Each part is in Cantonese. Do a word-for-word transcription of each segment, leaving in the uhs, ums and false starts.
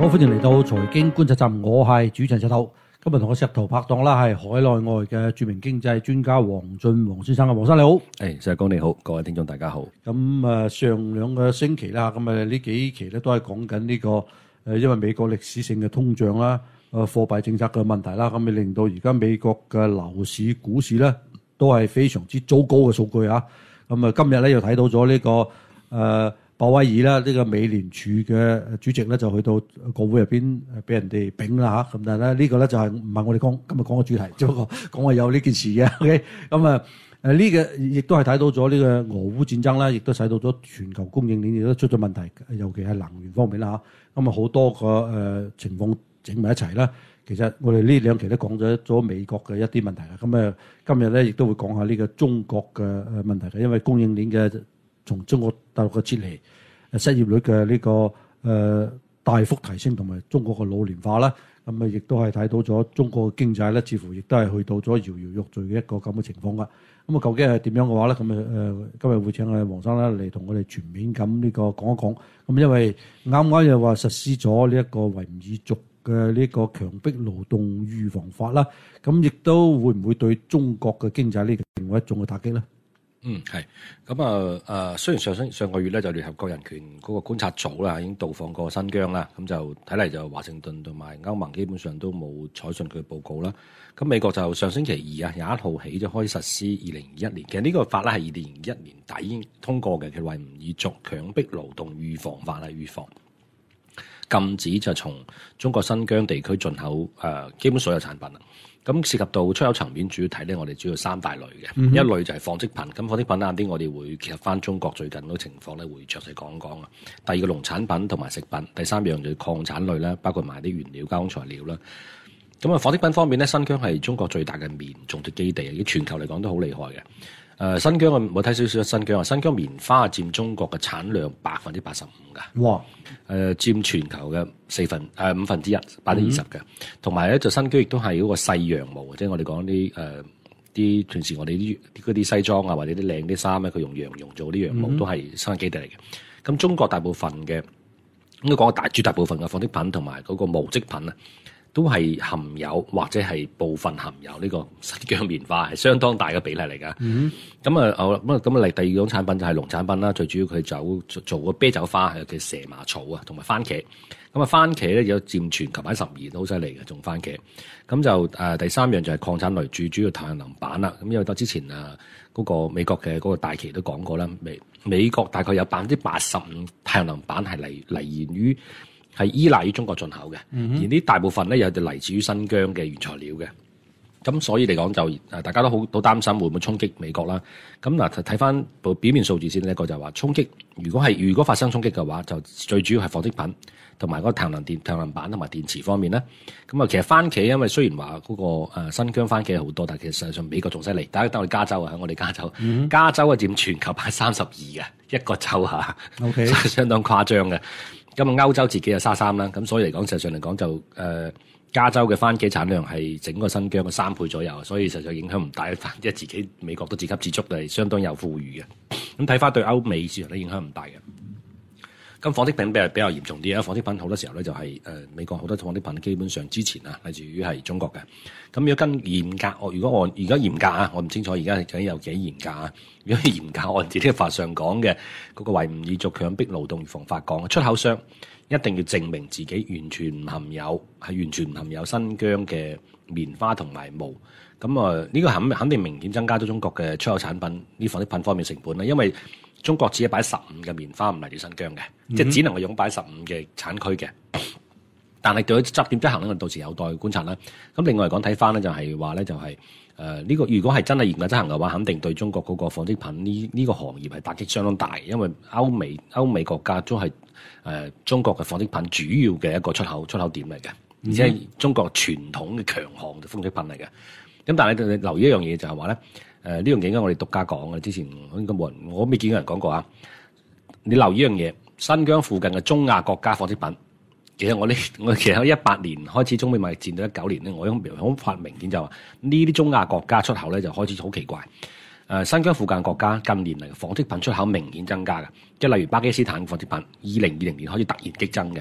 好，歡迎嚟到財經觀察站，我係主持人石頭。今日同我石頭拍檔啦，係海內外嘅著名經濟專家黃俊黃先生啊，黃生你好。 誒，石哥你好，各位聽眾大家好。 咁誒，上兩個星期啦，咁誒呢幾期咧都係講緊呢個誒，因為美國歷史性嘅通脹啦，誒貨幣政策嘅問題啦，咁咪令到而家美國嘅樓市、股市咧都係非常之糟糕嘅數據啊。咁啊，今日咧又睇到咗呢個誒鮑威爾啦，呢個美聯儲嘅主席咧就去到國會入邊誒俾人哋丙啦嚇，咁但係咧呢個咧就係唔係我哋講今日講嘅主題，只不過講話有呢件事嘅。OK，咁啊誒呢個亦都係睇到咗呢個俄烏戰爭啦，亦都使到咗全球供應鏈亦都出咗問題，尤其係能源方面啦嚇。咁啊好多個誒情況整埋一齊啦。其實我哋呢兩期都講咗咗美國嘅一啲問題啦。咁誒今日咧亦都會講下呢個中國嘅誒問題嘅，因為供應鏈嘅從中國大陸嘅撤離、失業率嘅呢個誒大幅提升，同埋中國嘅老年化啦，咁啊亦都係睇到咗中國嘅經濟咧，似乎亦都係去到咗搖搖欲墜嘅一個咁嘅情況噶。咁啊，究竟係點樣嘅話咧？咁啊誒，今日會請阿黃生咧嚟同我哋全面咁呢個講一講。咁因為啱啱又話實施咗呢一個維吾爾族嘅呢個強迫勞動預防法啦，咁亦都會唔會對中國嘅經濟呢個另外一種嘅打擊咧？ 嗯，係咁啊！誒，雖然上上上個月咧就聯合國人權嗰個觀察組啦已經到訪過新疆啦，咁就睇嚟就華盛頓同埋歐盟基本上都冇採信佢嘅報告啦。咁美國就上星期二啊廿一號起就開始實施二零二一年，其實呢個法咧係二零二一年底已經通過嘅，叫維吾爾族強迫勞動預防法啦，預防禁止就從中國新疆地區進口誒、呃、基本所有產品啦。咁涉及到出口層面，主要睇咧，我哋主要三大類嘅。嗯、一類就係紡織品，咁紡織品啱啲，我哋會結合翻中國最近嗰個情況咧，會詳細講講啊。第二個農產品同埋食品，第三樣就係礦產類啦，包括埋啲原料、加工材料啦。咁啊，紡織品方面咧，新疆係中國最大嘅棉種植基地，喺全球嚟講都好厲害嘅。誒、呃，新疆啊，我睇少少新疆啊，新疆棉花佔中國嘅產量百分之八十五㗎。哇！誒、呃，佔全球嘅四分誒、呃、五分之一，百分之二十嘅。同埋咧，就新疆亦都係嗰個細羊毛，即係我哋講啲誒啲平時我哋啲嗰啲西裝啊，或者啲靚啲衫咧，佢用羊絨做啲羊毛，嗯、都係生產基地嚟嘅。咁中國大部分嘅應該講大絕大部分嘅紡織品同埋嗰個毛織品啊，都係含有或者係部分含有呢個新疆棉花，係相當大嘅比例嚟㗎。咁啊，好啦，咁啊，咁啊，嚟第二種產品就係農產品啦。最主要佢走做個啤酒花係叫蛇麻草啊，同埋番茄。咁啊，番茄咧有佔全球百分之十二，都好犀利嘅種番茄。咁就誒、呃、第三樣就係礦產類，最主要太陽能板啦。咁因為到之前啊嗰、嗰個美國嘅嗰個大旗都講過啦，美美國大概有百分之八十五太陽能板係嚟嚟源於。係依賴於中國進口嘅，而呢大部分咧有就嚟自於新疆嘅原材料嘅，咁所以嚟講就誒大家都好好擔心會唔會衝擊美國啦。咁嗱睇翻部表面數字先，一個就係話衝擊，如果係如果發生衝擊嘅話，就最主要係紡織品同埋嗰個太陽能電太陽能板同埋電池方面咧。咁啊，其實番茄因為雖然話嗰個誒新疆番茄好多，但係其實實際上美國仲犀利。大家等我哋加州啊，喺我哋加州，嗯、加州啊佔全球百分之三十二嘅一個州嚇，OK，相當誇張嘅。咁啊，歐洲自己有沙三啦，咁所以嚟講，實際上嚟講就誒、呃、加州嘅番茄產量係整個新疆嘅三倍左右，所以實際上影響唔大，即係自己美國都自給自足，係相當有富裕嘅。咁睇翻對歐美市場咧影響唔大嘅。咁紡織品比較比較嚴重啲啊！紡織品好多時候咧就係、是、誒、呃、美國好多紡織品基本上之前啊，嚟自於係中國嘅。咁如果跟嚴格，我如果按而家嚴格啊，我唔清楚而家究竟有幾嚴格啊。如果嚴格按自己法上講嘅嗰個維吾爾族強迫勞動預防法講，出口商一定要證明自己完全唔含有係完全唔含有新疆嘅棉花同埋毛。咁啊呢個肯肯定明顯增加咗中國嘅出口產品呢紡織品方面成本啦，因為中國只係擺十五嘅棉花唔嚟自新疆嘅，嗯、即係只能夠用擺十五嘅產區嘅。但係對佢執點執行咧，到時有待觀察啦。咁另外嚟講睇翻咧，就係話咧就係誒呢個如果係真係嚴格執行嘅話，肯定對中國嗰個紡織品呢呢、呢個行業係打擊相當大，因為歐美歐美國家都係誒、呃、中國嘅紡織品主要嘅一個出口出口點嚟嘅，而且係中國傳統嘅強項嘅紡織品嚟嘅。咁但係你留意一樣嘢就係話咧。誒呢樣嘢應該我哋獨家講嘅，之前應該冇人，我未見過人講過啊！你留意一樣嘢，新疆附近嘅中亞國家紡織品，其實我呢，我其實喺一八年開始中美貿易戰到一九年咧，我好發明顯就話呢啲中亞國家出口咧就開始好奇怪。誒、呃、新疆附近國家近年嚟紡織品出口明顯增加嘅，即係例如巴基斯坦紡織品，二零二零年開始突然激增嘅。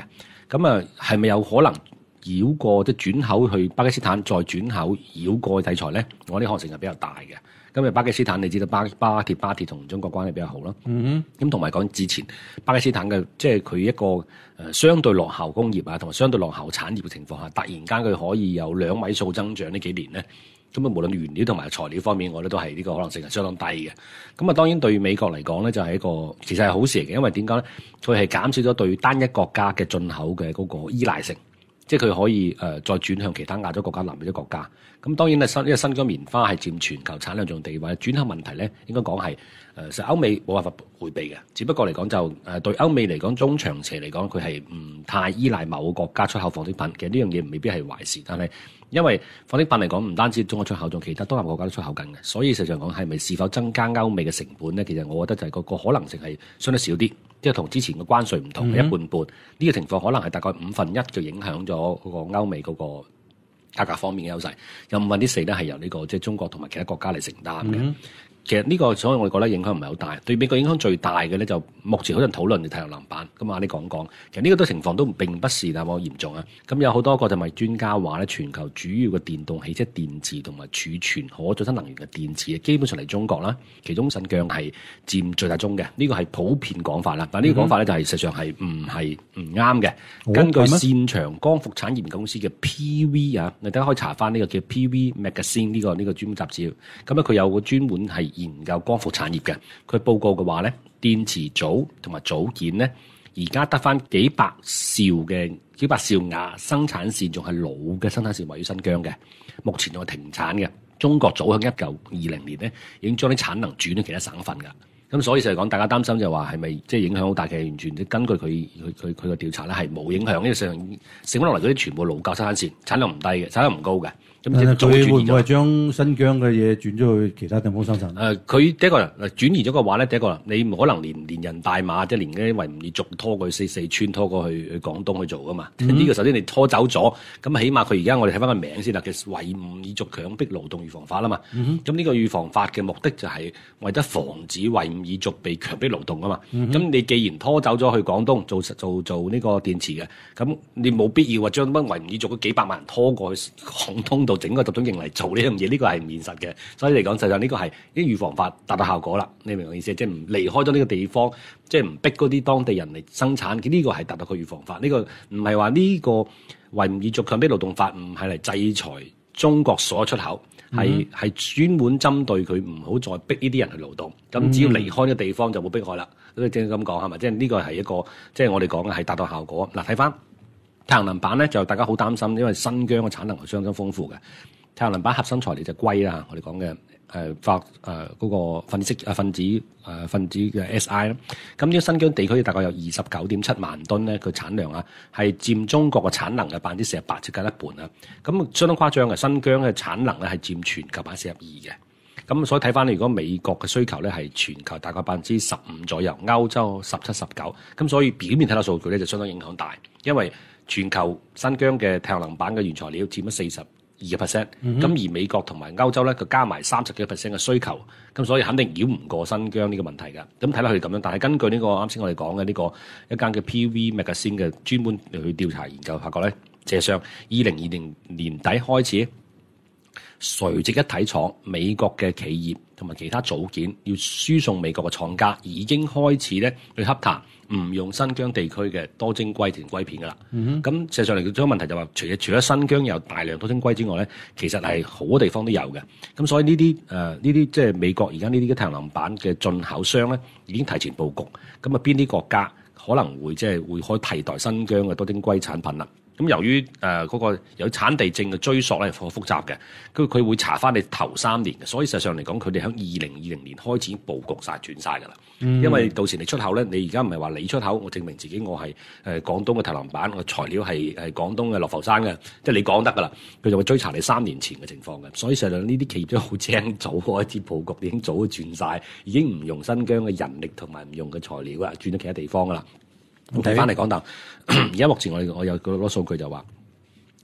咁啊，係咪有可能繞過即係轉口去巴基斯坦，再轉口繞過制裁咧？我啲可能性係比較大嘅。咁啊，巴基斯坦你知道巴巴鐵巴鐵同中國關係比較好啦。 嗯哼。 咁同埋講之前巴基斯坦嘅即係佢一個誒相對落後工業啊，同埋相對落後產業嘅情況下，突然間佢可以有兩位數增長呢幾年咧。咁啊，無論原料同埋材料方面，我覺得都係呢個可能性係相當低嘅。咁啊，當然對美國嚟講咧，就係一個其實係好事嚟嘅，因為點解咧？佢係減少咗對單一國家嘅進口嘅嗰個依賴性，即係佢可以誒、呃、再轉向其他亞洲國家、南美洲國家。咁當然咧，新因為新疆棉花係佔全球產量仲地位，轉口問題咧應該講係誒，實歐美冇辦法迴避嘅。只不過嚟講就誒、呃、對歐美嚟講，中長期嚟講佢係唔太依賴某個國家出口紡織品。其實呢樣嘢未必係壞事，但係因為紡織品嚟講，唔單止中國出口，仲其他東南亞國家都出口緊嘅，所以實際上講係咪是否增加歐美嘅成本咧？其實我覺得就係個個可能性係相對少啲，即係同之前嘅關稅唔同，係、嗯、一半半。呢、這個情況可能係大概五分一就影響咗嗰個歐美嗰個價格方面嘅優勢，有五分之四咧係由呢、這個即係中國同埋其他國家嚟承擔嘅。嗯其實呢個所以我哋覺得影響唔係好大，對美國影響最大嘅咧就目前好多人討論嘅太陽能板，咁啊你講講，其實呢個都情況都並不是那麼嚴重啊。咁有好多個就係專家話咧，全球主要嘅電動汽車電池同埋儲存可再生能源嘅電池，基本上嚟中國啦，其中新疆係佔最大宗嘅，呢個係普遍講法啦。但係呢個講法咧就係實際上係唔係唔啱嘅。根據擅長光伏產業研究公司嘅 P V 啊，你大家可以查翻呢個叫 P V Magazine 呢個呢個專門雜誌，咁咧佢有個專門係研究光伏產業嘅，佢報告嘅話咧，電池組同埋組件咧，而家得翻幾百兆嘅幾百兆瓦生產線，仲係老嘅生產線位於新疆嘅，目前仲係停產嘅。中國早喺一九二零年咧，已經將啲產能轉去其他省份㗎。咁所以就係講，大家擔心就話係咪即係影響好大嘅？完全根據佢佢佢佢個調查咧，係冇影響。因為上剩翻落嚟嗰啲全部老舊生產線，產量唔低嘅，產量唔高嘅。咁佢會唔會係將新疆嘅嘢轉咗去其他地方生產？ 誒、呃，佢第一個嗱轉移咗嘅話咧，第一個你唔可能連連人帶馬，即係連啲維吾爾族拖過去四四川，拖過去去廣東去做噶嘛？呢、嗯這個首先你拖走咗，咁起碼佢而家我哋睇翻個名先啦，叫維吾爾族強迫勞動預防法啦嘛。咁、嗯、呢個預防法嘅目的就係為咗防止維吾爾族被強迫勞動啊嘛。咁、嗯、你既然拖走咗去廣東做做做呢個電池嘅，咁你冇必要話將乜維吾爾族嗰幾百萬人拖過去廣東度。整個集中營嚟做呢樣嘢，呢個係唔現實嘅，所以嚟講，實際上呢個係啲預防法達到效果啦。你明唔明我意思？即係唔離開咗呢個地方，即係唔逼嗰啲當地人嚟生產，呢個係達到個預防法。呢個唔係話呢個維吾爾族強迫勞動法唔係嚟制裁中國所有出口，係係專門針對佢唔好再逼呢啲人去勞動。咁只要離開呢個地方就冇迫害啦。咁正咁講係咪？即係呢個係一個即係我哋講嘅係達到效果。嗱，睇翻太陽能板咧，就大家好擔心，因為新疆嘅產能係相當豐富嘅。太陽能板核心材料就係硅啦，我哋講嘅誒化誒嗰個分子啊分子誒、呃、分子嘅 S I 啦。咁呢個新疆地區大概有二十九點七萬噸咧，佢產量啊係佔中國嘅產能嘅百分之四十八，接近一半啊。咁相當誇張嘅，新疆嘅產能咧係佔全球百分之四十二嘅。咁所以睇翻，如果美國嘅需求咧係全球大概百分之十五左右，歐洲十七、十九。咁所以表面睇到數據咧就相當影響大，因為全球新疆嘅太陽能板嘅原材料佔咗四十二個 percent， 咁而美國同埋歐洲咧，佢加埋三十幾個 percent 嘅需求，咁所以肯定繞唔過新疆呢個問題㗎。咁睇落去咁樣，但係根據呢個啱先我哋講嘅呢個一間嘅 P V Magazine 嘅專門去調查研究，發覺咧，事實上二零二零年底開始，垂直一體廠美國嘅企業同埋其他組件要輸送美國嘅廠家，已經開始咧去洽談唔用新疆地區嘅多晶硅同硅片噶啦。咁、嗯、事實上嚟講，個問題就話、是，除咗除咗新疆有大量多晶硅之外咧，其實係好多地方都有嘅。咁所以呢啲誒呢啲即係美國而家呢啲嘅太陽能板嘅進口商咧，已經提前佈局。咁啊，邊啲國家可能會即係會可以替代新疆嘅多晶硅產品啦？咁由於誒嗰、呃那個有產地證嘅追溯咧係好複雜嘅，佢佢會查翻你頭三年嘅，所以實際上嚟講，佢哋喺二零二零年開始佈局晒轉晒㗎啦。嗯、因為到時你出口咧，你而家唔係話你出口，我證明自己我係誒、呃、廣東嘅太陽能板，我材料係係廣東嘅樂浮山嘅，即係你講得㗎啦，佢就會追查你三年前嘅情況嘅。所以實際上呢啲企業都好精，早開始佈局，已經早轉晒，已經唔用新疆嘅人力同埋唔用嘅材料啦，轉咗其他地方㗎啦。咁睇翻嚟講，但而家目前我哋我有嗰個數據就話，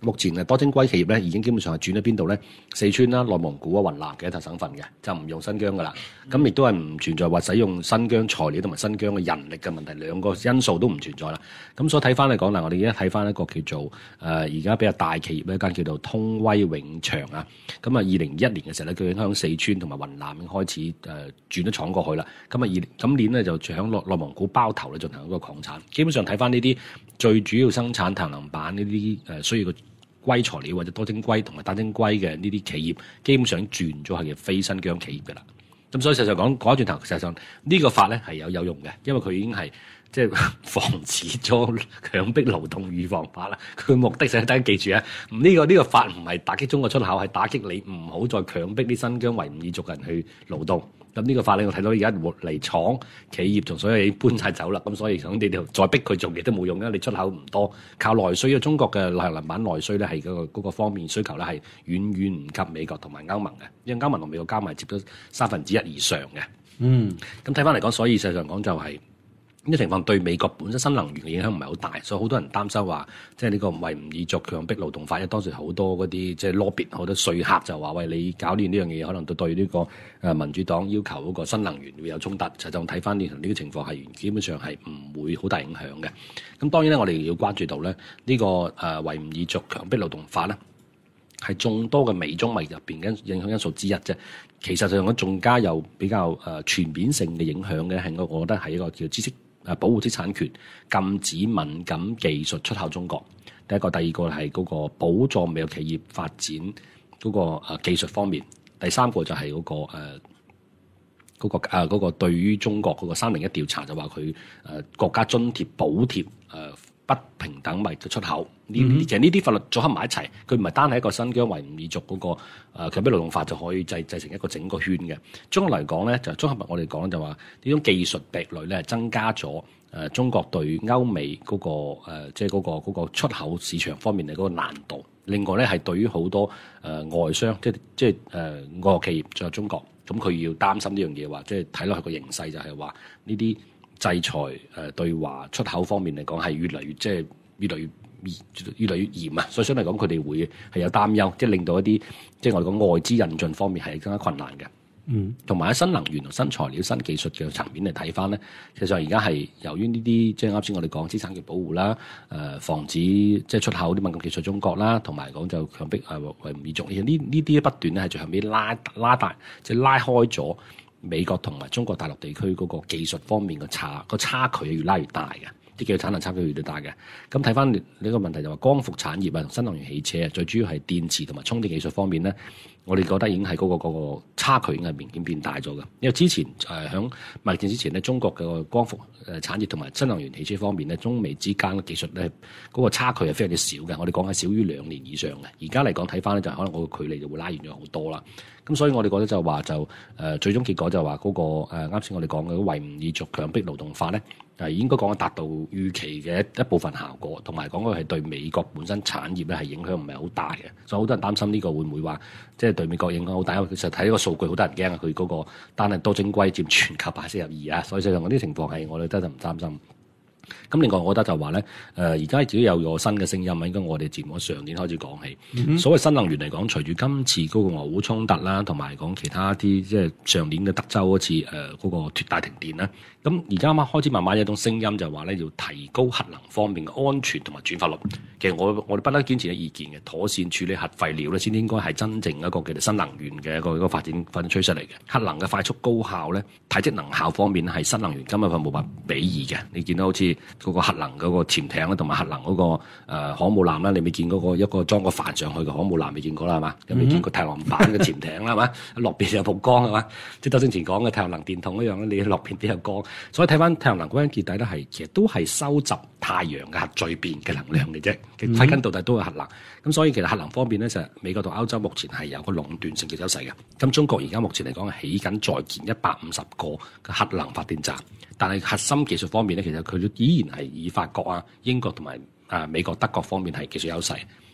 目前嘅多晶硅企業咧已經基本上係轉咗邊度咧？四川啦、內蒙古啊、雲南嘅一笪省份嘅，就唔用新疆噶啦。咁亦都係唔存在話使用新疆材料同埋新疆嘅人力嘅問題，兩個因素都唔存在啦。咁所以睇翻嚟講嗱，我哋而家睇翻一個叫做誒而家比較大企業咧，一間叫做通威永長啊。咁啊，二零二一年嘅時候咧，佢已經響四川同埋雲南已經開始誒、呃、轉咗廠過去啦。咁啊，二今年咧就響內內蒙古包頭咧進行一個擴產。基本上睇翻呢啲最主要生產太陽能板呢啲誒需要嘅硅材料或者多晶硅同埋單晶硅嘅呢啲企業，基本上轉咗係非新疆企業嘅啦。咁所以實際講講一轉頭，實際上呢個法咧係有有用嘅，因為佢已經係即係防止咗強迫勞動預防法啦。佢目的就大家記住啊，呢、這個呢、這個法唔係打擊中國出口，係打擊你唔好再強迫啲新疆維吾爾族人去勞動。咁呢個法令我睇到而家嚟廠企業同所有嘢搬晒走啦，咁所以想你哋再逼佢做嘢都冇用啦。你出口唔多，靠內需，因為中國嘅太陽能板內需咧係嗰個嗰個方面需求咧係遠遠唔及美國同埋歐盟嘅，因為歐盟同美國加埋接咗三分之一以上嘅。嗯，咁睇翻嚟講，所以事實上講就係、是。呢個情況對美國本身新能源嘅影響唔係好大，所以好多人擔心話，即係呢個維吾爾族強迫勞動法，因為當時好多嗰啲即係 lobby 好多說客就話：喂，你搞呢樣嘢，可能都對呢個誒民主黨要求嗰個新能源會有衝突。就就睇翻呢呢個情況係基本上係唔會好大影響嘅。咁當然咧，我哋要關注到咧呢個誒維吾爾族強迫勞動法咧係眾多嘅美中貿易入邊嘅影響因素之一啫。其實上講仲加有比較誒全面性嘅影響嘅係我我覺得係一個叫知識。誒保護知識產權、禁止敏感技術出口中國。第一個，第二個係嗰個補助美國企業發展嗰個誒技術方面。第三個就係嗰、嗰個誒嗰、呃嗰個誒、呃嗰個對於中國嗰個三零一調查就話佢誒國家津貼補貼誒、呃、不平等物嘅出口。呢啲、嗯、其實呢啲法律組合埋一齊，佢唔係單係一個新疆維吾爾族嗰、嗰個誒強迫勞動法就可以製製成一個整個圈嘅。綜合嚟講咧，就綜合我哋講就話呢種技術壁壘咧，增加咗誒、呃、中國對歐美嗰、嗰個誒即係嗰個嗰、嗰個出口市場方面嘅嗰個難度。另外咧係對於好多誒、呃、外商，即係即係誒外國企業，仲有中國，咁佢要擔心呢樣嘢話，即係睇落去個形勢就係話呢啲制裁誒、呃、對華出口方面嚟講係越嚟越即係越嚟越。越嚟越嚴啊，所以相對嚟講，佢哋會係有擔憂，即係令到一啲即係我哋講外資引進方面係更加困難嘅。嗯，同埋喺新能源同新材料、新技術嘅層面嚟睇翻咧，其實上而家係由於呢啲即係啱先我哋講資產嘅保護啦，誒、呃、防止即係出口啲敏感技術中國啦，同埋講就強迫誒維吾爾族，呢呢啲不斷咧係最後尾拉拉大，即係拉開咗美國同埋中國大陸地區嗰個技術方面嘅差個差距係越拉越大嘅。啲嘅產能差距越嚟越大嘅，咁睇翻呢個問題就話光伏產業啊、新能源汽車啊，最主要係電池同埋充電技術方面咧，我哋覺得已經係嗰、嗰個嗰個差距已經係明顯變大咗嘅。因為之前誒響貿易戰之前咧，中國嘅光伏誒產業同埋新能源汽車方面咧，中美之間嘅技術咧嗰個差距係非常之少嘅。我哋講係少於兩年以上嘅。而家嚟講睇翻咧，就可能嗰個距離就會拉遠咗好多啦。咁所以我哋覺得就話就誒、呃、最終結果就話嗰、嗰個啱先、呃、我哋講嘅維吾爾族強迫勞動法咧。係應該講係達到預期嘅一部分效果，同埋講佢係對美國本身產業咧係影響唔係好大嘅，所以好多人擔心呢個會唔會話即係對美國影響好大？因為其實睇呢個數據好多人驚啊，佢嗰個單係多晶硅佔全球百分之四十二啊，所以實際上嗰啲情況係我哋真係唔擔心。咁另外，我覺得就話咧，誒而家自己有個新嘅聲音啊，應該我哋節目上年開始講起。Mm-hmm. 所謂新能源嚟講，隨住今次嗰個俄烏衝突啦，同埋講其他啲即係上年嘅德州嗰次誒嗰、呃那個脫大停電啦，咁而家啱啱開始慢慢有一種聲音就話咧，要提高核能方面嘅安全同埋轉化率。其實我我哋不嬲堅持嘅意見嘅，妥善處理核廢料咧，先應該係真正一個叫做新能源嘅一個一個發展發展趨勢嚟嘅。核能嘅快速高效咧，體積能效方面係新能源根本係冇辦法比擬嘅。你見到好似嗰個核能嗰個潛艇啦，同埋核能嗰、那個誒、呃、航母艦啦，你未見嗰個一個裝個帆上去嘅航母艦未見過啦，係嘛？有未見過太陽能板嘅潛艇啦，係嘛？落邊有曝光係嘛？即係周星馳講嘅太陽能電筒一樣咧，你落邊都有光。所以睇翻太陽能歸根結底咧，係其實都係收集太陽嘅核聚變嘅能量嘅啫。歸根到底都係核能。咁所以其實核能方面咧，就係美國同歐洲目前係有個壟斷性嘅優勢嘅。咁中國而家目前嚟講係起緊在建一百五十個嘅核能發電站，但係核心技術方面咧，其實佢依然係以法國啊、英國同埋啊美國、德國方面係技術優勢。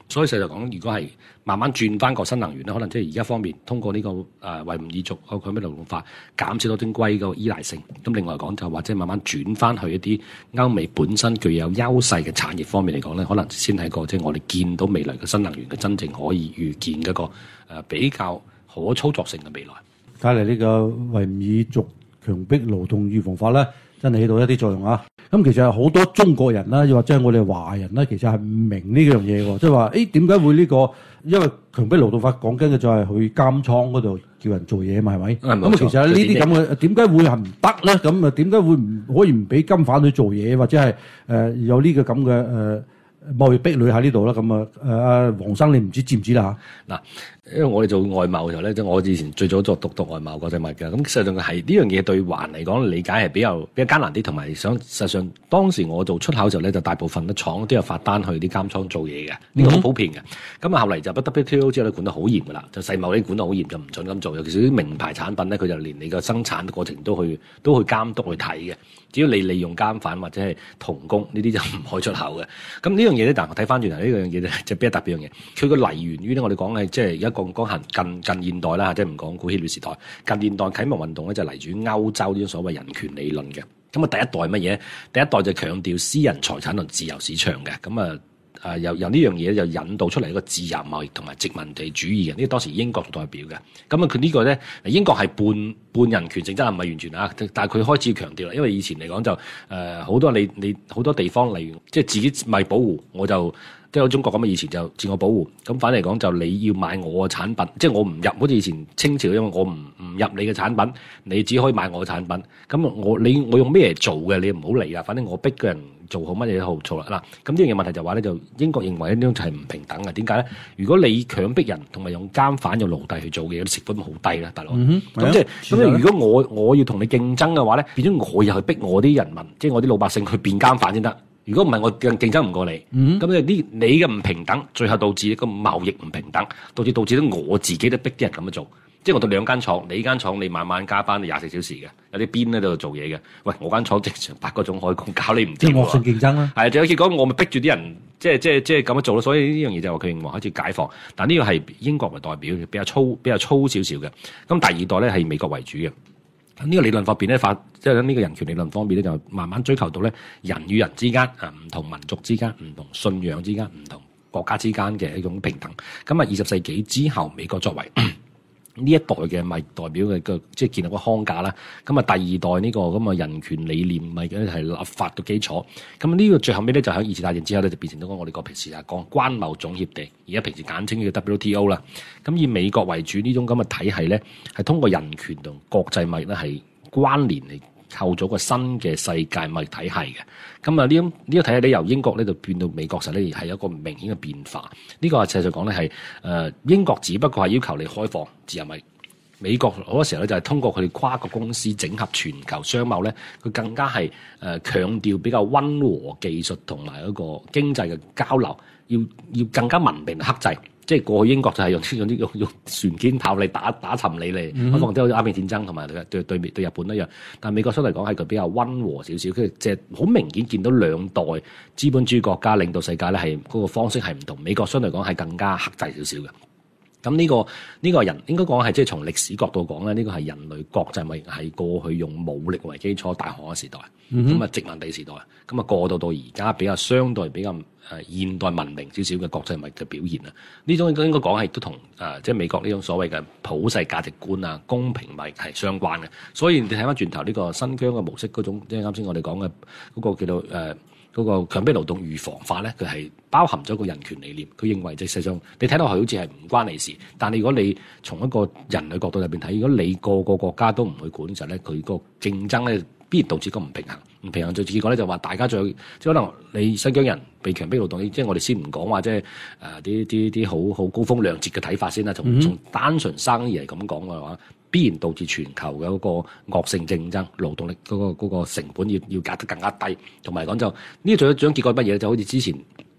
所以實際講，如果係慢慢轉翻個新能源咧，可能即係而家方面通過呢、這個誒維吾爾族個強迫勞動法減少多晶硅個依賴性。咁另外講就或者慢慢轉翻去一啲歐美本身具有優勢嘅產業方面嚟講咧，可能先係個即係我哋見到未來嘅新能源嘅真正可以預見嘅一個誒比較可操作性嘅未來。 睇嚟呢個維吾爾族強迫勞動預防法咧，真係起到一啲作用啊！咁其實好多中國人啦，又或者係我哋華人咧，其實係唔明呢樣嘢喎，即係話誒點解會呢個？因為強迫勞動法講緊嘅就係去監倉嗰度叫人做嘢嘛，係咪？咁其實呢啲咁嘅點解會係唔得咧？咁啊點解會唔可以唔俾金販去做嘢，或者係誒、呃、有呢個咁嘅誒貿易壁壘喺呢度啦？咁啊誒阿黃生你唔知知唔知啦嚇？嗱。 因為我哋做外貿嘅時候咧，即係我以前最早做讀讀外貿國際貿易嘅，咁實際上係呢樣嘢對華嚟講理解係比較比較艱難啲，同埋想實際上當時我做出口嘅時候咧，就大部分嘅廠都有發單去啲監倉做嘢嘅，呢個好普遍嘅。咁啊後嚟就 W T O 之後咧管得好嚴㗎啦，就世貿呢管得好嚴，就唔準咁做。尤其是啲名牌產品咧，佢就連你個生產過程都去都去監督去睇嘅。只要你利用監販或者係童工呢啲就唔可以出口嘅。咁呢樣嘢咧，但係我睇翻轉頭呢樣嘢咧，就比較特別樣嘢。佢個嚟源於咧，我哋講係即係而家講講行近近現代啦，即係唔講古希臘時代。近現代啟蒙運動咧就嚟自於歐洲呢種所謂人權理論嘅。咁啊第一代乜嘢？第一代就強調私人財產同自由市場嘅。咁啊。誒、呃、由由呢樣嘢就引導出嚟一個自由貿易同埋殖民地主義嘅，呢個當時英國代表嘅。咁啊佢呢個咧，英國係半半人權性質，唔係完全啊，但係佢開始強調啦，因為以前嚟講就誒好、呃、多你你好多地方，例如即係自己咪保護，我就即係好中國咁啊，以前就自我保護。咁反嚟講就你要買我嘅產品，即係我唔入，好似以前清朝，因為我唔唔入你嘅產品，你只可以買我嘅產品。咁我你我用咩嚟做嘅，你唔好嚟啦。反正我逼個人做好乜嘢都好做啦。嗱，咁呢樣嘢問題就話咧，就英國認為呢種就係唔平等嘅。點解咧？如果你強迫人同埋用監販用奴隸去做嘅，啲成本好低啦，大佬。咁、嗯、即係咁，如果我我要同你競爭嘅話咧，變咗我又去逼我啲人民，即係我啲老百姓去變監販先得。如果唔係，我競爭唔過你。咁、嗯、你你嘅唔平等，最後導致一個貿易唔平等，導致導致到我自己都逼啲人咁樣做。即係我到兩間廠，你間廠你晚晚加班，你廿四小時嘅，有啲邊喺度做嘢嘅。喂，我間廠正常八個鐘可以搞你唔掂。即係惡性競爭啦。係，就結果我咪逼住啲人，即係即係即係咁樣做咯。所以呢樣嘢就話佢認為開始解放，但呢個係英國為代表，比較粗比較粗少少嘅。咁第二代咧係美國為主嘅。呢、這個理論方面咧，發即係呢個人權理論方面咧，就慢慢追求到咧人與人之間啊，唔同民族之間、唔同信仰之間、唔同國家之間嘅一種平等。咁啊，二十世紀之後，美國作為呢一代嘅咪代表嘅個即係建立個框架啦。咁啊，第二代呢個咁啊人權理念咪係立法嘅基礎。咁呢個最後尾咧就喺二次大戰之後咧就變成咗我哋個平時啊講關貿總協定，而家平時簡稱叫 W T O 啦。咁以美國為主呢種咁嘅體系咧，係通過人權同國際貿易咧係關聯嚟構咗個新嘅世界貿易體系嘅。咁啊呢種呢個體系咧由英國咧就變到美國實咧係有一個明顯嘅變化。呢、這個實際上講咧係誒英國只不過係要求你開放自由貿易，美國好多時候咧就係通過佢哋跨國公司整合全球商貿咧，佢更加係誒強調比較溫和技術同埋一個經濟嘅交流，要要更加文明克制。即係過去英國就係用用啲用用船堅炮嚟打打沉你嚟，可能都好似鴉片戰爭同埋對對對對日本一樣。但係美國相對嚟講係佢比較溫和少少，跟住即係好明顯見到兩代資本主義國家領導世界咧係嗰個方式係唔同。美國相對嚟講係更加克制少少嘅。咁呢、這個呢、這個人應該講係即係從歷史角度講咧，呢、這個係人類國際貿易係過去用武力為基礎大航海時代，咁、嗯、啊殖民地時代，咁啊過渡到而家比較相對比較誒現代文明少少嘅國際貿易嘅表現啊，呢種應該應該講係都同誒即係美國呢種所謂嘅普世價值觀啊、公平貿易係相關嘅。所以你睇翻轉頭呢個新疆嘅模式嗰種，即係啱先我哋講嘅嗰個叫做誒。呃嗰、那個強迫勞動預防法咧，佢係包含咗個人權理念。佢認為，即係實際上你睇落去好似係唔關你事，但係如果你從一個人類角度入邊睇，如果你個個國家都唔去管嘅時候咧，佢個競爭咧必然導致個唔平衡。唔平衡就結果咧就話大家最即係可能你新疆人被強迫勞動，即係我哋先唔講話即係誒啲啲啲好好高風亮節嘅睇法先啦。從從單純生意嚟咁講嘅話，必然導致全球嘅嗰個惡性競爭，勞動力嗰、嗰個嗰個成本要要價得更加低，同埋講就呢個最終結果乜嘢？就好似之前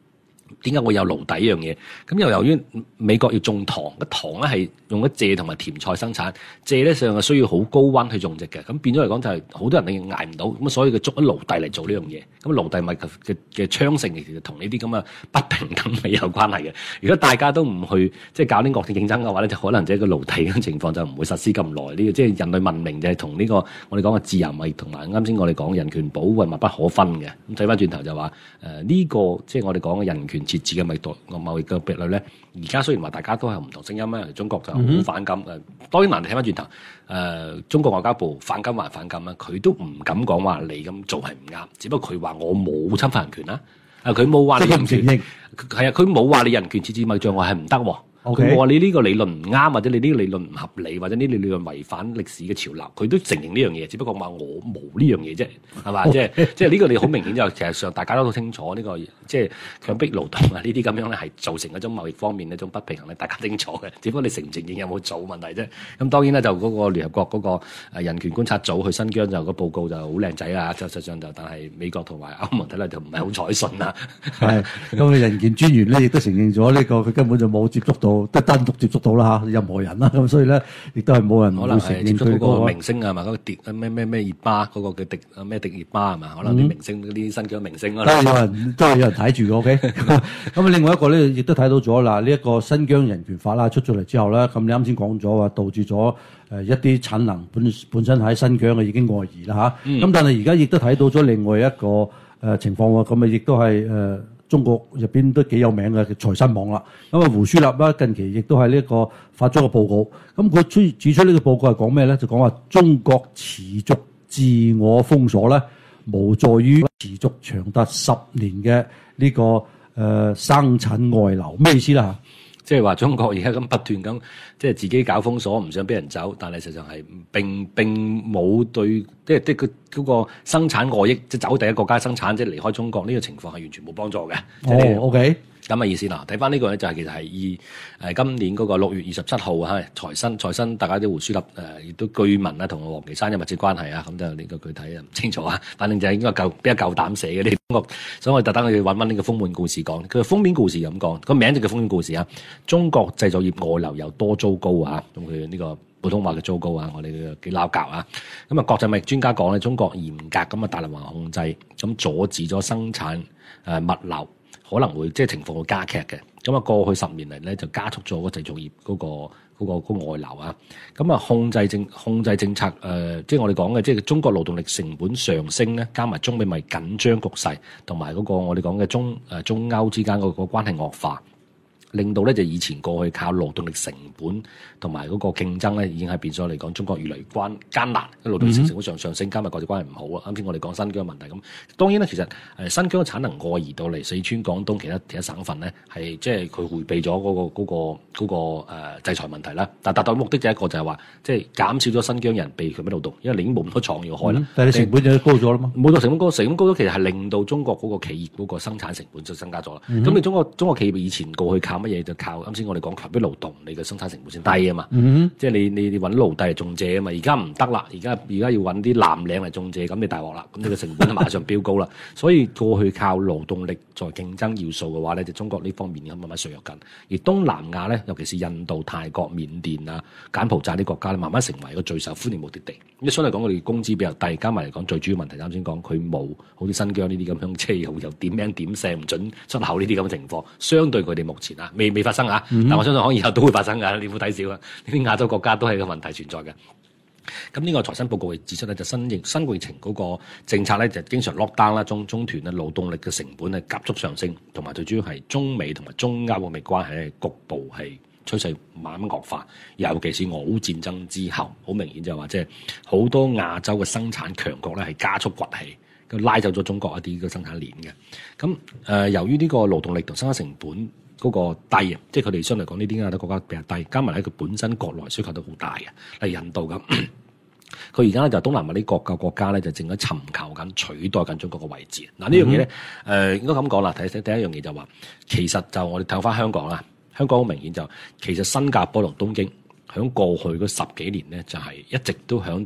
點解會有爐底呢樣嘢？咁又由於美國要種糖，個糖咧係用咗蔗同埋甜菜生產，蔗咧上係需要好高溫去種植嘅，咁變咗嚟講就係好多人你捱唔到，咁所以佢捉咗爐底嚟做呢樣嘢。咁爐底咪嘅嘅昌盛其實同呢啲咁嘅不平等係有關係嘅。如果大家都唔去即係搞啲惡性競爭嘅話咧，就可能即係個爐底嘅情況就唔會實施咁耐。呢個即係人類文明就係同呢個我哋講嘅自由貿易同埋啱先我哋講人權保護係密不可分嘅。咁睇翻轉頭就話誒呢個即係我哋講嘅人權設置嘅貿易貿易嘅壁壘咧，而家雖然話大家都係唔同聲音啦，中國就好反感誒。嗯、當然難睇翻轉頭誒，中國外交部反感還反感啦，佢都唔敢講話你咁做係唔啱，只不過佢話我冇侵犯人權啦，啊佢冇話你人權，係啊佢冇話你人權設置貿易障礙係唔得喎。佢冇話你呢個理論唔啱，或者你呢個理論唔合理，或者呢個理論違反歷史嘅潮流，佢都承認呢樣嘢，只不過話我冇呢樣嘢啫，係嘛？ Okay. 即係即係呢個你好明顯就其實上大家都好清楚呢、呢個即係強迫勞動啊呢啲咁樣咧係造成一種貿易方面一種不平衡咧，大家清楚嘅，只不過你承唔承認有冇做問題啫。咁當然咧就嗰個聯合國嗰個人權觀察組去新疆就個報告就好靚仔啦，實際上就但係美國同埋歐盟睇嚟就唔係好彩信啦。 係咁人權專員咧亦都承認咗呢、呢個佢根本就冇接觸到。得單獨接觸到啦嚇，任何人啦，咁所以咧，亦都係冇人可能承係接觸認佢嗰個明星啊嘛，嗰、那個迪咩咩咩熱巴嗰、那個叫迪咩迪熱巴係嘛？可能啲明星嗰啲、嗯、新疆明星啦，都係有人都係有人睇住嘅。OK，咁啊，另外一個咧，亦都睇到咗啦，呢、這、一個新疆人權法啦出咗嚟之後咧，咁你啱先講咗話導致咗誒一啲產能本本身喺新疆嘅已經外移啦嚇，咁、嗯、但係而家亦都睇到咗另外一個誒情況喎，咁啊亦都係誒。呃中國入邊都幾有名嘅財新網啦，咁啊胡舒立啦近期亦都係呢一個發咗個報告，咁佢出指出呢個報告係講咩咧？就講話中國持續自我封鎖咧，無助於持續長達十年嘅呢、這個誒、呃、生產外流，咩意思啦？ 即係話中國而家咁不斷咁，即係自己搞封鎖，唔想俾人走，但係實際上係並並冇對，即係即係佢嗰個生產外溢，即係走第一個國家生產，即係離開中國呢、這個情況係完全冇幫助嘅。 哦 ，OK。 咁嘅意思啦，睇翻呢個咧就係其實係二誒今年嗰個六月二十七號啊，財新財新大家啲胡舒立誒亦都據聞啊同王岐山有密切關係啊，咁就呢個具體啊唔清楚啊，反正就係應該夠比較夠膽寫嘅呢個，所以我特登去揾翻呢個封面故事講，佢封面故事咁講，個名就叫封面故事啊。中國製造業外流又多糟糕啊，咁佢呢個普通話嘅糟糕啊，我哋嘅幾撈教啊。咁啊國際貿易專家講咧，中國嚴格咁啊大力環控制，咁阻止咗生產誒物流。可能會即係情況會加劇嘅，咁啊過去十年嚟咧就加速咗個製造業嗰、嗰個嗰、嗰個嗰個、外流啊，咁啊控制政控制政策誒、呃，即係我哋講嘅，即係中國勞動力成本上升咧，加埋中美咪緊張局勢，同埋嗰個我哋講嘅中誒中歐之間嗰個關係惡化。令到咧就以前過去靠勞動力成本同埋嗰個競爭咧，已經係變咗嚟講，中國越嚟越關艱難，勞動力成本上上升，加埋國際關係唔好啊。啱先我哋講新疆嘅問題咁，當然咧其實誒新疆嘅產能外移到嚟四川、廣東其他其他省份咧，係即係佢迴避咗嗰、嗰個嗰、嗰個嗰個誒制裁問題啦。但達到目的就係一個就係話，即係減少咗新疆人被強迫勞動，因為你已經冇咁多廠要開啦、嗯。但係你成本就高咗啦嘛，冇咗成本高，成本高咗其實係令到中國嗰個企業嗰個生產成本就增加咗啦。咁、嗯、你中國中國企業以前過去靠乜嘢就靠啱先我哋講強迫勞動，你嘅生產成本先低啊嘛，嗯、即係你你你揾奴隸嚟種蔗啊嘛，而家唔得啦，而家而家要揾啲藍領嚟種蔗，咁你大鑊啦，咁你嘅成本就馬上飆高啦。所以過去靠勞動力作為競爭要素嘅話咧，就中國呢方面咁慢慢削弱緊。而東南亞咧，尤其是印度、泰國、緬甸啊、柬埔寨啲國家咧，慢慢成為一個最受歡迎目的地。一相對嚟講，我哋工資比較低，加埋嚟講最主要問題啱先講，佢冇好似新疆呢啲咁樣，即係又又點名點姓唔準出口呢啲咁嘅情況，相對佢哋目前啊未未發生啊。但我相信可以以後都會發生㗎，你唔好睇少啊！呢啲亞洲國家都係個問題存在嘅。咁呢個財新報告亦指出咧，就新疫新疫情嗰個政策咧，就經常 lock down 啦，中中團咧勞動力嘅成本係急速上升，同埋最主要係中美同埋中歐嘅關係係局部係趨勢慢慢惡化，尤其是俄烏戰爭之後，好明顯就係話即係好多亞洲嘅生產強國咧係加速崛起，咁拉走咗中國一啲嘅生產鏈嘅。咁誒、呃，由於呢個勞動力同生產成本嗰個低啊，即係佢哋相對嚟講呢啲亞洲國家比較低，加埋咧佢本身國內需求都好大嘅，例如印度咁，佢而家咧就東南亞啲國嘅國家咧就正喺尋求緊取代緊中國嘅位置。嗱、嗯、呢樣嘢咧，誒、呃、應該咁講啦，睇睇第一樣嘢就話，其實就我哋睇翻香港啦，香港好明顯就其實新加坡同東京響過去嗰十幾年咧就係、是、一直都響度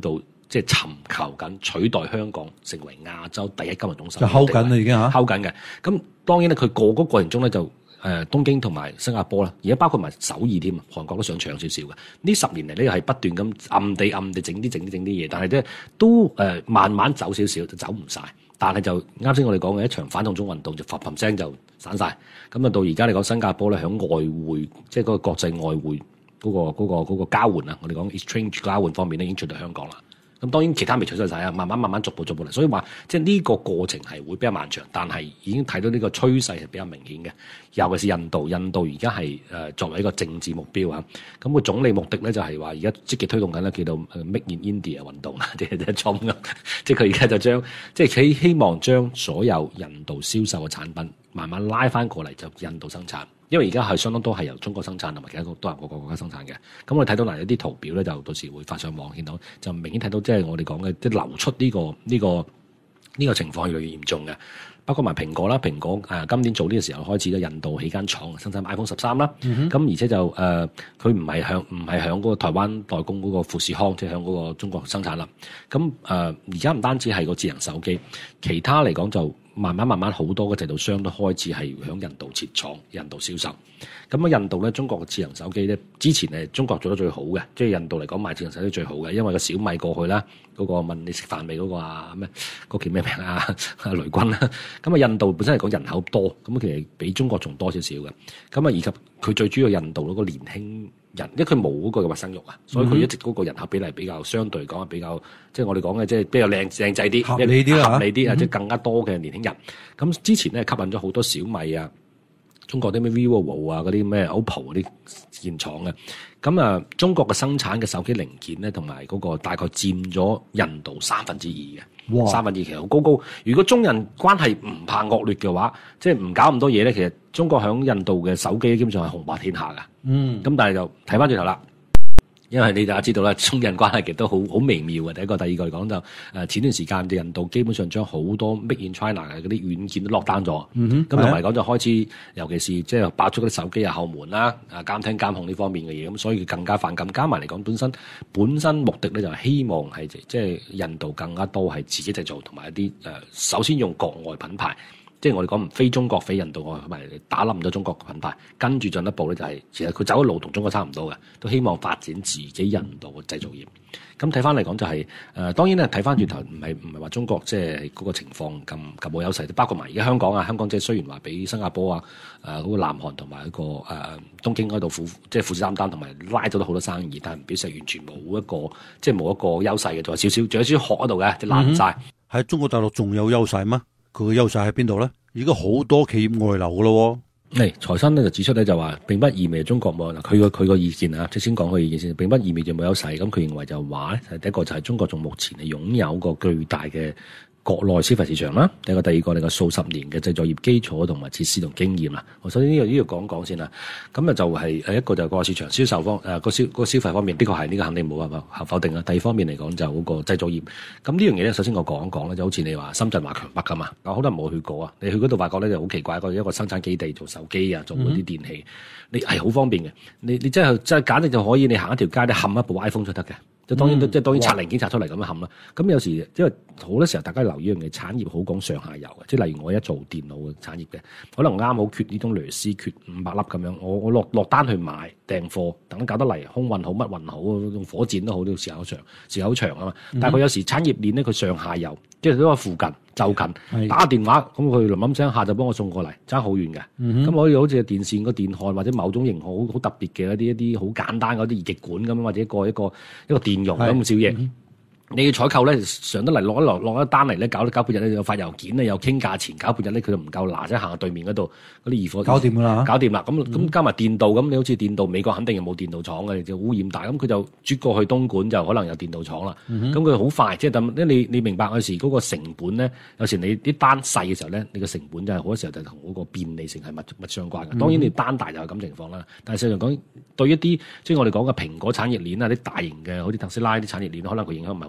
即係尋求緊取代香港成為亞洲第一金融中心， 就睺緊啦已經嚇， 睺緊嘅。咁當然咧，佢過嗰過程中咧就誒、呃、東京同埋新加坡啦，而家包括埋首爾添，韓國都想搶少少嘅。呢十年嚟咧係不斷咁暗地暗地整啲整啲整啲嘢，但係咧都誒、呃、慢慢走少少就走唔晒。但係就啱先我哋講嘅一場反送中運動就嘭嘭聲就散晒。咁啊到而家你講新加坡咧響外匯即係嗰個國際外匯嗰、嗰個嗰、嗰個嗰、嗰個交換啊，我哋講 exchange 交換方面咧已經取代香港啦。咁當然其他未取代晒啊，慢慢慢慢逐步逐步嚟，所以話即係呢個過程係會比較漫長，但係已經睇到呢個趨勢係比較明顯嘅。尤其是印度，印度而家係誒作為一個政治目標啊，咁個總理目的咧就係話而家積極推動緊咧叫做 Make in India 運動啊，即係即係衝啊，即係佢而家就將即係佢希望將所有印度銷售嘅產品慢慢拉翻過嚟就印度生產。因為而家係相當多係由中國生產同埋其他多人個個國家生產嘅，咁我哋睇到嗱一啲圖表咧，就到時會發上網見到，就明顯睇到即係我哋講嘅即係流出呢、這個呢、這個呢、這個情況係越嚟越嚴重嘅。包括埋蘋果啦，蘋果誒、呃、今年早呢個時候開始咧，印度起間廠生產 iPhone 十三啦，咁、嗯、而且就誒佢唔係向唔係向嗰個台灣代工嗰個富士康，即係向嗰個中國生產啦。咁誒而家唔單止係個智能手機，其他嚟講就。慢慢慢慢好多嘅製造商都開始係響印度設廠、印度銷售。咁啊，印度咧，中國嘅智能手機咧，之前係中國做得最好嘅，即係印度嚟講賣智能手機最好嘅，因為個小米過去啦，嗰、嗰個問你食飯未嗰個啊咩，嗰叫咩名啊？雷軍啦。咁啊，印度本身嚟講人口多，咁其實比中國仲多少少嘅。咁啊，以及佢最主要印度嗰個年輕人，因為佢冇嗰個嘅生育啊，所以佢一直嗰個人口比例比較相對嚟講比較，即係我哋講嘅即係比較靚靚仔啲， 合理啲合理啲啊，即係更加多嘅年輕人。咁之前咧吸引咗好多小米啊、中國啲咩 vivo 啊、嗰啲咩 O P P O 嗰啲現廠嘅。咁啊，中國嘅生產嘅手機零件咧，同埋嗰個大概佔咗印度三分之二嘅。哇！三分之二其實好高高。如果中印關係唔怕惡劣嘅話，即係唔搞咁多嘢咧，其實中國響印度嘅手機基本上係雄霸天下㗎。嗯。咁但係就睇翻轉頭啦。因為你大家知道啦，中印關係其實都好好微妙嘅。第一個、第二個嚟講就誒前段時間嘅印度基本上將好多 Made in China 嘅嗰啲軟件都落單咗。嗯哼。咁同埋講就開始，尤其是即係爆出嗰啲手機啊後門啦、啊監聽監控呢方面嘅嘢，咁所以更加反感。加埋嚟講本身本身目的咧就係希望係即係印度更加多係自己製造，同埋一啲誒、呃、首先用國外品牌。即係我哋講唔非中國非印度，我咪打冧咗中國嘅品牌，跟住進一步咧就係、是、其實佢走嘅路同中國差唔多嘅，都希望發展自己印度嘅製造業。咁睇翻嚟講就係、是、誒、呃，當然咧睇翻轉頭唔係唔係話中國即係嗰個情況咁咁冇優勢，包括埋而家香港啊，香港即係雖然話俾新加坡啊誒嗰、呃那個南韓同埋一個誒、呃、東京嗰度虎即係虎視眈眈，同埋拉咗好多生意，但係唔表示完全冇一個即係冇一個優勢嘅，仲有少少仲有少少殼喺度嘅，即係爛晒。 喺、嗯、中國大陸仲有優勢嗎？佢嘅優勢喺邊度咧？而家好多企業外流噶咯， 誒財新咧就指出咧就話並不意味中國冇嗱佢個佢個意見啊，即先講佢意見先，並不意味就冇優勢。咁佢認為就話咧，第一個就係中國仲目前係擁有個巨大嘅國內消費市場啦，第一個第二個你個數十年嘅製作業基礎同埋設施同經驗啦。我首先呢個呢個講講先啦。咁啊就係誒一個就係個市場銷售方誒個消個消費方面，的確係呢個肯定冇辦法否定啦。第二方面嚟講就嗰個製造業。咁呢樣嘢咧，首先我講一講咧，就好似你話深圳話強北噶嘛，好多人冇去過啊。你去嗰度發覺咧就好奇怪，一個一個生產基地做手機啊，做嗰啲電器，嗯、你係好方便嘅。你你真係真係簡直就可以，你行一條街咧冚一部 iPhone 就得嘅。即當然，即、嗯、係當然拆零件拆出嚟咁樣冚啦。咁有時因為好多時候大家留意一樣嘢，產業好講上下游嘅。即係例如我一做電腦嘅產業嘅，可能啱好缺呢種螺絲，缺五百粒咁樣，我我落落單去買訂貨，等搞得嚟空運好乜運好，用火箭都好，都要時間好長，時間好長啊嘛。但係佢有時產業鏈咧，佢上下游，即係都喺附近就近，打電話咁佢冧冧聲下就幫我送過嚟，爭好遠嘅。咁可以好似電線個電焊或者某種型號好特別嘅一啲一啲好簡單嗰啲二極管咁，或者一個一個一個電容咁少嘢。嗯你要採購咧，上得嚟落一落落一單嚟咧，搞搞半日咧，又發郵件咧，又傾價錢，搞半日咧，佢就唔夠拿，即係行到對面嗰度嗰啲二貨， 搞掂㗎啦， 搞掂啦。咁咁、嗯、加埋電鍍，咁你好似電鍍，美國肯定又冇電鍍廠嘅，就污染大。咁佢就轉過去東莞就可能有電鍍廠啦。咁佢好快，即係等，因為你你明白有時嗰個成本咧，有時你啲單細嘅時候咧，你個成本就係好多時候就同嗰個便利性係密密相關嘅。嗯、當然你單大就係咁情況啦。但係實際上講，對一啲即係我哋講嘅蘋果產業鏈啊，啲大型嘅好似特斯拉啲產業鏈，可能佢影響唔係好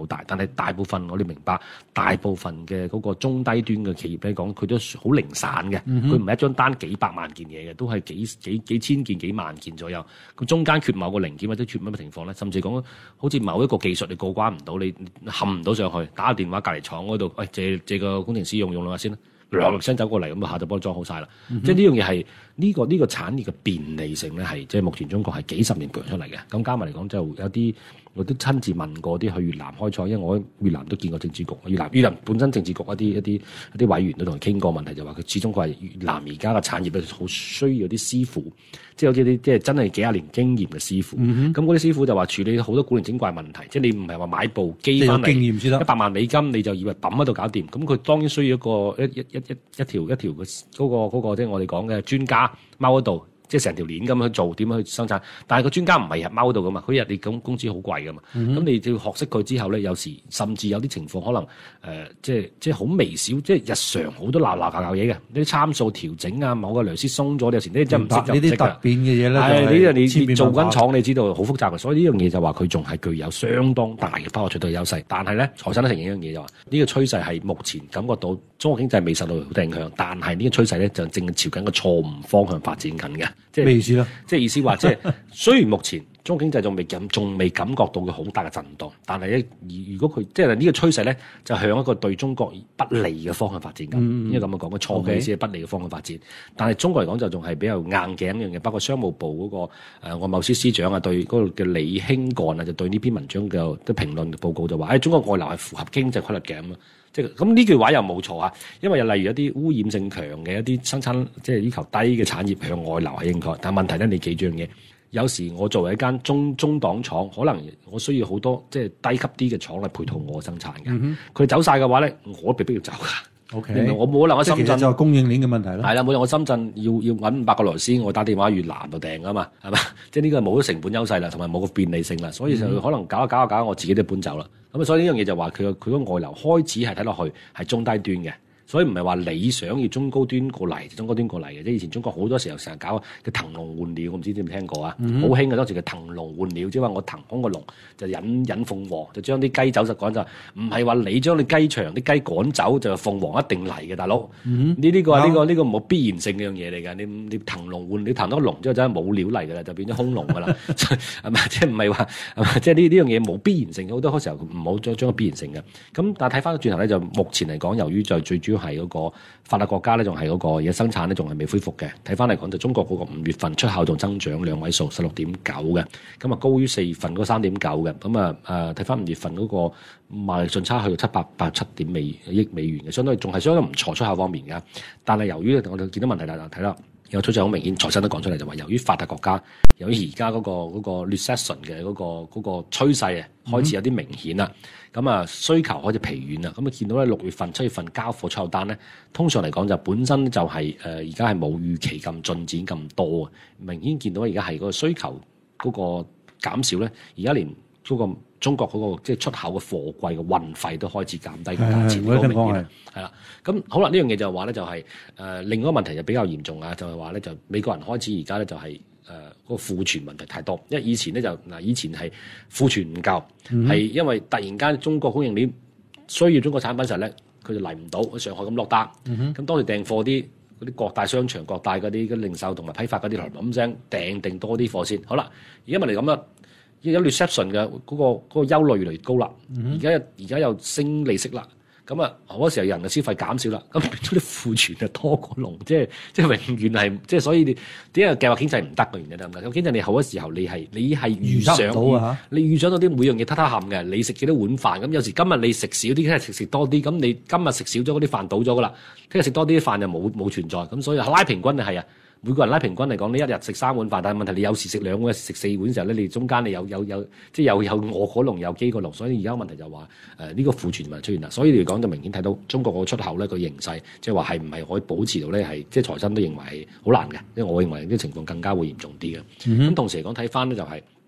好大，但係大部分我哋明白，大部分嘅嗰個中低端嘅企業嚟講，佢都好零散嘅，佢唔係一張單幾百萬件嘢嘅，都係幾幾幾千件、幾萬件左右。咁中間缺某個零件或者缺乜嘅情況咧，甚至講好似某一個技術你過關唔到，你冚唔到上去，打個電話隔離廠嗰度，喂、哎、借借個工程師用用兩下先啦。兩聲走過嚟咁啊，下就幫你裝好晒啦。嗯、即係呢樣嘢係呢個呢、呢個產業嘅便利性咧，係即係目前中國係幾十年培養出嚟嘅。咁加埋嚟講，就有啲我都親自問過啲去越南開採，因為我喺越南都見過政治局。越南越南本身政治局一啲一啲一啲委員都同佢傾過問題，就話佢始終佢係越南而家嘅產業咧，好需要啲師傅，即係好似啲即係真係幾廿年經驗嘅師傅。咁嗰啲師傅就話處理好多古靈精怪問題，即係你唔係話買部機翻嚟一百萬美金你就以為抌喺度搞掂。咁佢當然需要一個一一一一一條一條嘅嗰個嗰個即係我哋講嘅專家踎喺度。即係成條鏈咁去做，點樣去生產？但係個專家唔係日踎度噶嘛，佢日你咁工資好貴噶嘛。咁、嗯、你就要學識佢之後咧，有時甚至有啲情況可能誒、呃，即係即係好微小，即係日常好多鬧鬧搞搞嘢嘅，啲參數調整啊，某個螺絲鬆咗，有時呢真唔識就唔識㗎。呢啲突變嘅嘢咧，係呢啲你做緊廠，你知道好複雜嘅，所以呢樣嘢就話佢仲係具有相當大嘅不可取代優勢。但係咧，財新都承認一樣嘢就話，呢、這個趨勢係目前感覺到中國經濟未受到好大影響，但係呢個趨勢咧就正朝緊個錯誤方向發展緊嘅。即係咩意思咧？即係意思話，即係雖然目前中國經濟仲未感仲未感覺到佢好大嘅震盪，但係咧，如果佢即係呢個趨勢咧，就向一個對中國不利嘅方向發展緊。嗯、應該咁樣講，個錯嘅意思係不利嘅方向發展。Okay. 但係中國嚟講就仲係比較硬頸一樣嘢，包括商務部嗰、那個誒外貿司司長啊，對嗰個叫李興幹啊，就對呢篇文章嘅啲評論報告就話：誒、哎、中國外流係符合經濟規律嘅咁啊。即係咁呢句話又冇錯啊，因為又例如一啲污染性強嘅一啲生產即係要求低嘅產業向外流係應該，但係問題咧，你記住樣嘢，有時我作為一間中中檔廠，可能我需要好多即係低級啲嘅廠嚟配套我生產嘅，佢、嗯、走晒嘅話咧，我被逼要走㗎。O K， 我冇可能喺深圳就係供應鏈嘅問題啦。係啦，冇可能我深圳要要揾五百個螺絲，我打電話越南度訂㗎嘛，係嘛？即係呢個係冇咗成本優勢啦，同埋冇個便利性啦，所以就可能搞一搞一搞，我自己都搬走啦。咁啊，所以呢樣嘢就話佢個佢個外流開始係睇落去係中低端嘅。所以唔係話你想要中高端過嚟，中高端過嚟嘅。即係以前中國好多時候成日搞嘅騰籠換鳥，我唔知你有冇聽過啊？好興嘅當時嘅騰籠換鳥，即係話我騰空個籠就引引鳳凰，就將啲雞走就趕走。唔係話你將你雞場啲雞趕走就鳳凰一定嚟嘅，大佬。呢呢個呢個呢個冇必然性嘅樣嘢嚟㗎。你你騰籠換你騰咗個籠之後真係冇料嚟㗎啦，就變咗空籠㗎啦。係咪？即係唔係話係咪？即係呢呢樣嘢冇必然性，好多時候唔好將將個必然性嘅。咁但係睇翻轉頭咧，就目前嚟講，由於就最主要係嗰個發達國家咧，仲係嗰個嘢生產咧，仲係未恢復嘅。睇翻嚟講，就中國嗰個五月份出口仲增長兩位數，十六點九嘅，咁啊高於四月份嗰三點九嘅。咁啊誒睇翻五月份嗰個貿易順差去到七百八十七點美億美元嘅，相當於仲係相當唔錯出口方面嘅。但係由於我哋見到問題啦，睇啦。有趨勢好明顯，財新都講出嚟就話，由於發達國家，由於而家嗰個嗰個 recession 嘅嗰個嗰個趨勢啊，開始有啲明顯啦。咁啊、嗯，需求開始疲軟啦。咁啊，見到咧六月份、七月份交付出口單咧，通常嚟講就本身就係誒而家係冇預期咁進展咁多啊。明顯見到而家係嗰個需求嗰個減少咧，而家連嗰個中國嗰、那個即係出口嘅貨櫃嘅運費都開始減低個價錢，好明顯係啦。咁好啦，呢樣嘢就話咧就係、是、誒、呃、另外一個問題就比較嚴重啊，就係話咧就美國人開始而家咧就係誒嗰個庫存問題太多，因為以前咧就嗱以前係庫存唔夠，係、嗯、因為突然間中國供應鏈需要中國產品時候咧，佢就嚟唔到，喺上海咁落單，咁、嗯、當時訂貨啲嗰啲各大商場、各大嗰啲嘅零售同埋批發嗰啲，咁聲訂定多啲貨先。好啦，而家咪嚟咁啦。有 reception 嘅嗰個嗰個憂慮越嚟越高啦，而家而家又升利息啦，咁啊好多時候人嘅消費減少啦，咁變咗啲庫存就多過龍，即係即係永遠係即係所以你點解計劃經濟唔得嘅原因得唔得？經濟你好多時候你係你係預想到啊，你預想到啲每樣嘢塌塌冚嘅，你食幾多碗飯咁，有時今日你食少啲，聽日食食多啲，咁你今日食少咗嗰啲飯倒咗噶啦，聽日食多啲飯就冇冇存在，咁所以拉平均係啊。每個人拉平均嚟講，你一日食三碗飯，但係問題你有時食兩碗、食四碗嘅時候咧，你中間你有有有即係有有餓過龍，有飢過龍，所以而家問題就話誒呢個庫存問題出現啦。所以嚟講就明顯睇到中國個出口咧個形勢，即係話係唔係可以保持到咧係即係財新都認為係好難嘅，因為我認為呢個情況更加會嚴重啲嘅。咁、嗯、同時嚟講睇翻咧就係、是、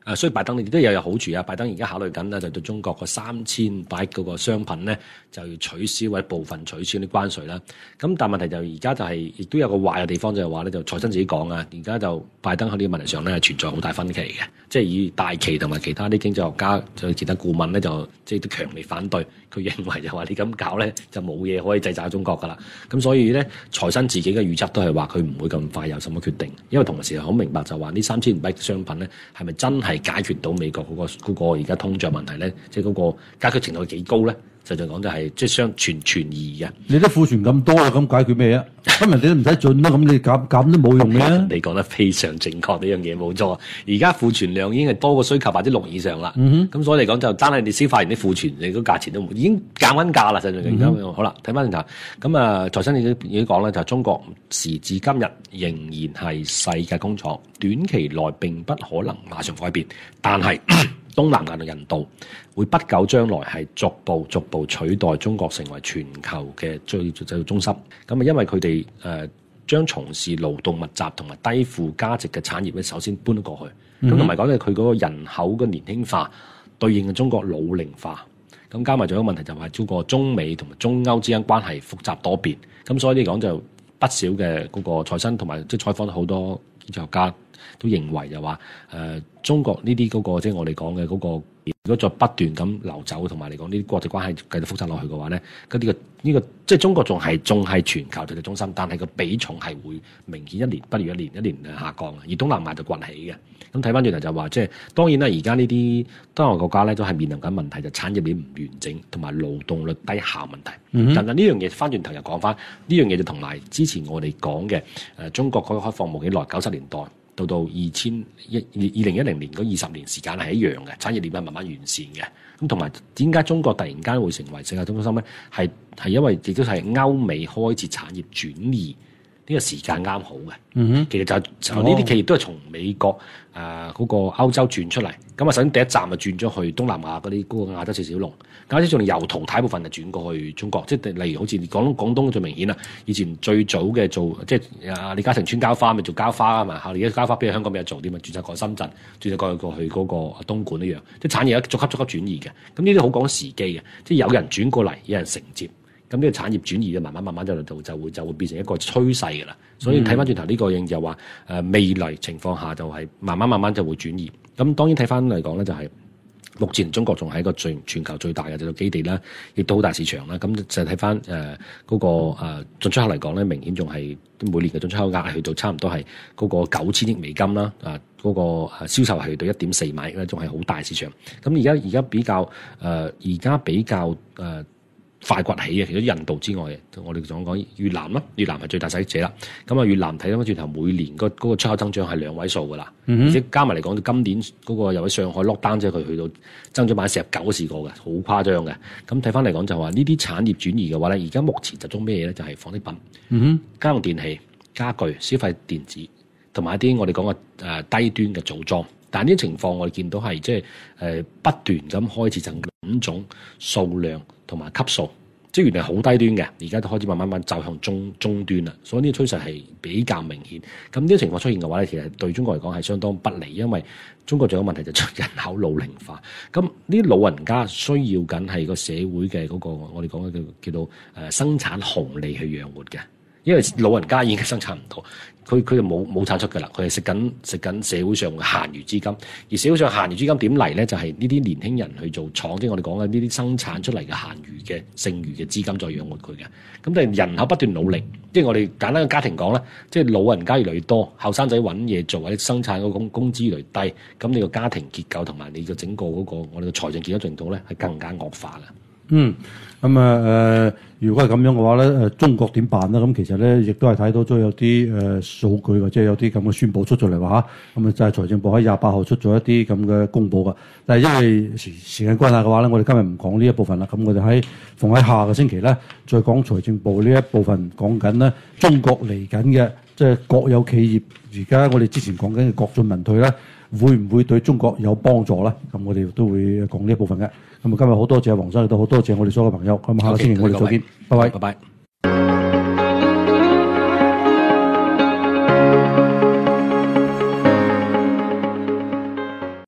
誒，所以拜登亦都有有好處啊！拜登而家考慮緊咧，就對中國個三千百嗰個商品咧，就要取消或者部分取消啲關稅啦。咁但係問題就而家就係、是，亦都有個壞嘅地方就係話咧，就財新自己講啊，而家就拜登喺呢個問題上咧係存在好大分歧嘅，即係以大旗同埋其他啲經濟學家就其他顧問咧就即係都強烈反對，佢認為就話你咁搞咧就冇嘢可以制裁中國噶啦。咁所以咧財新自己嘅預測都係話佢唔會咁快有什麼決定，因為同時好明白就話呢三千五百商品咧係咪真係解決到美國嗰、嗰個而家、嗰個、通脹問題咧？即係嗰個解決程度係幾高咧？實際講就係即係相存存疑嘅。 你都庫存咁多啦，咁解決咩啊？咁人哋都唔使進啦，咁你減減都冇用嘅。 你講得非常正確，呢樣嘢冇錯。而家庫存量已經係多過需求百分之六以上啦。咁、嗯、哼所以嚟講就單係你消化完啲庫存，你個價錢都已經減緊價啦。實際而家、嗯、哼好啦，睇翻轉頭咁啊，財新已經已經講咧，就係、中國時至今日仍然係世界工廠，短期內並不可能馬上改變，但係東南亞同印度會不久將來係逐步逐步取代中國成為全球嘅最最中心。咁啊，因為佢哋誒將從事勞動密集同埋低附加值嘅產業咧，首先搬咗過去。咁同埋講咧，佢嗰個人口嘅年輕化對應嘅中國老齡化。咁加埋仲有一個問題就係，中國中美同埋中歐之間關係複雜多變。咁所以嚟講就不少嘅嗰個財新同埋即係採訪咗好多經濟學家都認為就話誒、呃、中國呢啲嗰個即係我哋講嘅嗰個，如果再不斷咁流走同埋嚟講呢啲國際關係繼續複雜落去嘅話咧，咁、這、呢個呢、這個即係中國仲係仲係全球嘅中心，但係個比重係會明顯一年不如一年，一年下降嘅。而東南亞就崛起嘅。咁睇翻轉頭就話，即係當然啦，而家呢啲東南亞國家咧都係面臨緊問題，就產業鏈唔完整同埋勞動率低下問題。嗯、哼但係呢樣嘢翻轉頭又講翻呢樣嘢就同埋之前我哋講嘅誒中國改革開放冇幾耐，九十年代到到二千一二二零一零年嗰二十年時間係一樣嘅，產業鏈係慢慢完善嘅。咁同埋點解中國突然間會成為世界中心咧？係係因為亦都係歐美開始產業轉移。呢個時間啱好嘅，嗯、哼其實就就呢啲企業都係從美國誒嗰、呃那個歐洲轉出嚟，咁啊首先第一站就轉咗去東南亞嗰啲嗰個亞洲四小龍，亞洲四小龍由淘汰部分就轉過去中國，即係例如好似廣廣東最明顯啦，以前最早嘅做即係啊李嘉誠穿膠花咪做膠花啊嘛，後嚟而家膠花邊喺香港邊有做啲嘛，轉晒過去深圳，轉晒過去過去嗰個東莞一樣，即係產業一逐級逐級轉移嘅，咁呢啲好講時機嘅，即係有人轉過嚟，有人承接。咁呢個產業轉移就慢慢慢慢就就就會就會變成一個趨勢㗎啦，所以睇翻轉頭呢個應就話誒未來情況下就係慢慢慢慢就會轉移。咁當然睇翻嚟講咧，就係目前中國仲係一個最全球最大嘅製造基地啦，亦都好大市場啦。咁就睇翻誒嗰個誒進出口嚟講咧，明顯仲係每年嘅進出口額係去到差唔多係嗰個九千億美金啦。啊，嗰個誒銷售係去到一點四萬億咧，仲係好大市場。咁而家而家比較誒而家比較誒。呃快崛起嘅，除咗印度之外，我哋講講越南啦，越南係最大使者啦。咁啊，越南睇翻轉頭，每年個嗰個出口增長係兩位數噶啦，嗯、哼而且加埋嚟講，今年嗰個又喺上海 lock down，即係佢去到增長百分之四十九試過嘅，好誇張嘅。咁睇翻嚟講就話呢啲產業轉移嘅話咧，而家目前集中咩嘢咧？就係、是、紡織品、嗯、哼家用電器、家具、消費電子，同埋一啲我哋講嘅誒低端嘅組裝。但係呢啲情況我哋見到係即係誒不斷咁開始增品種、數量同埋級數，即係原來好低端嘅，而家都開始慢慢慢走向中中端啦。所以呢個趨勢係比較明顯。咁呢個情況出現嘅話咧，其實對中國嚟講係相當不利，因為中國仲有個問題就係人口老齡化。咁呢啲老人家需要緊係個社會嘅嗰個我哋講嘅叫叫做誒生產紅利去養活嘅。因為老人家已經生產唔到，佢佢就冇冇產出㗎啦，佢係食緊食緊社會上嘅閒餘資金，而社會上閒餘資金點嚟咧？就係呢啲年輕人去做廠，即係我哋講嘅呢啲生產出嚟嘅閒餘嘅剩餘嘅資金再養活佢嘅。咁但係人口不斷努力，即係我哋簡單嘅家庭講啦，即係老人家越嚟越多，後生仔揾嘢做或者生產嗰工工資越嚟越低，咁你個家庭結構同埋你個整個嗰個我哋嘅財政結構程度咧係更加惡化嘅。 嗯，咁啊誒，如果係咁樣嘅話咧，誒中國點辦咧？咁其實咧，亦都係睇到咗有啲誒數據或者有啲咁嘅宣佈出咗嚟話嚇，咁啊就係財政部喺廿八號出咗一啲咁嘅公佈㗎。但係因為時時間關係嘅話咧，我哋今日唔講呢一部分啦。咁我哋喺逢喺下個星期咧，再講財政部呢一部分講緊咧中國嚟緊嘅即係國有企業，而家我哋之前講緊嘅國進民退咧，會唔會對中國有幫助咧？咁我哋都會講呢一部分嘅。咁啊，今日好多謝黃生，亦都好多謝我哋所有嘅朋友。咁下個星期我哋再見，拜拜。 拜拜。